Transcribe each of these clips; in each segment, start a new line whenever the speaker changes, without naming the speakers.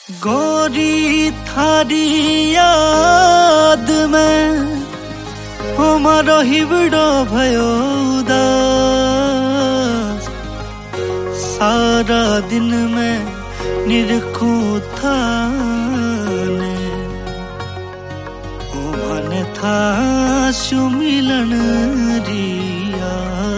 गोरी थारी याद में हमारो हिवड़ो भयो उदास। सारा दिन में निरखू थाने मन था शु मिलन रिया।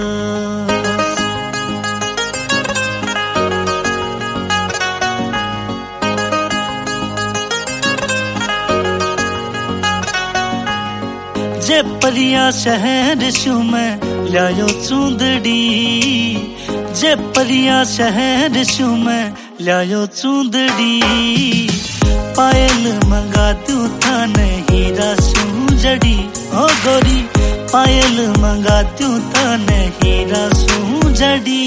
जे परिया शहर शू में लायो चूंदड़ी, जे परिया शहर शू में लायो चूंदड़ी। पायल मंगा तू थाने हीरा सूजड़ी, ओ गोरी पायल मंगा तू थाने हीरा सूजड़ी।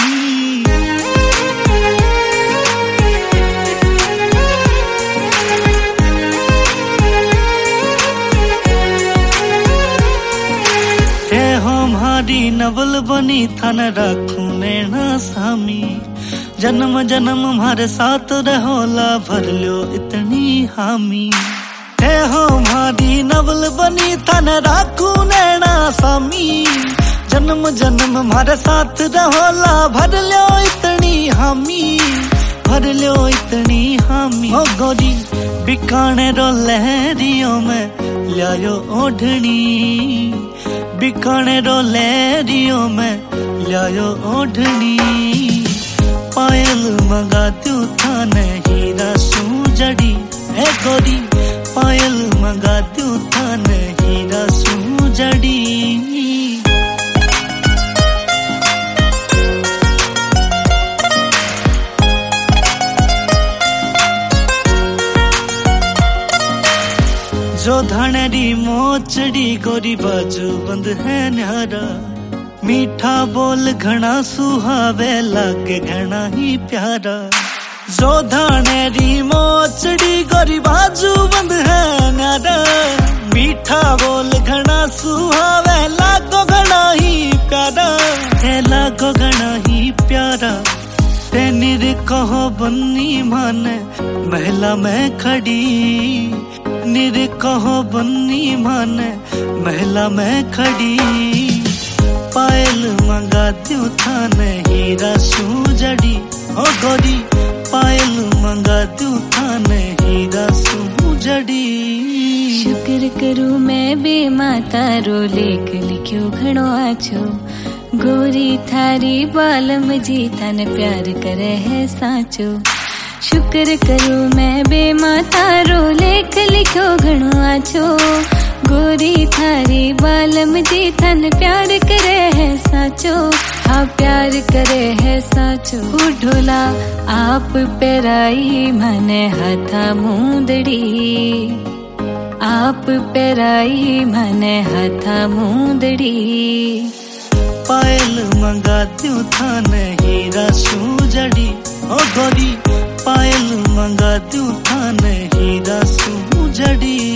हमारी नवल बनी थान राखू नैना सामी। जन्म जन्म हमारे साथ रहोला भर लो इतनी हामी। है हमारी नवल बनी थान राखू नैना सामी। जन्म जन्म हमारे साथ रहोला भर लो इतनी हामी, भर लो इतनी हामी। ओ गोरी बिकाने रो लहरियों में लायो ओढ़नी, बिकाने रो लहरियों में लायो ओढ़नी। पायल मंगा तू थाने हीरा सूजड़ी, ए गोरी पायल मंगा तू थाने हीरा सूजड़ी। जो धनेरी मोचड़ी गोरी बाजू बंद है न्यारा। मीठा बोल घना सुहावे लागे घना ही प्यारा। जो धनेरी मोचड़ी गोरी बाजू बंद है न्यारा। मीठा बोल घना सुहावे लागो घना ही प्यारा, है लागो घना ही प्यारा। तेनिर कहो बन्नी माने महला में खड़ी, निर कहो बन्नी माने महला में खड़ी। पायल मंगा तू थाने हीरा सूजड़ी, ओ गोरी पायल मंगा तू थाने हीरा सूजड़ी।
शुक्र करूं मैं बे माता रो लेख लिख्यो घणो आछो। गोरी थारी बालम जी थाने प्यार करे है साचो। शुक्र करूं मैं बे माता रो लेख लिखो घणो आछो। गोरी थारी बालम जी थन प्यार करे है साचो। हाँ प्यार करे है साचो। ढोला आप पेराई मने हाथा मुंदड़ी, आप पेराई मने हाथा मुंदड़ी।
पायल मंगा तू थाने हीरा सूजड़ी, ओ गोरी पायल मंगा तू थाने हीरा सूजड़ी।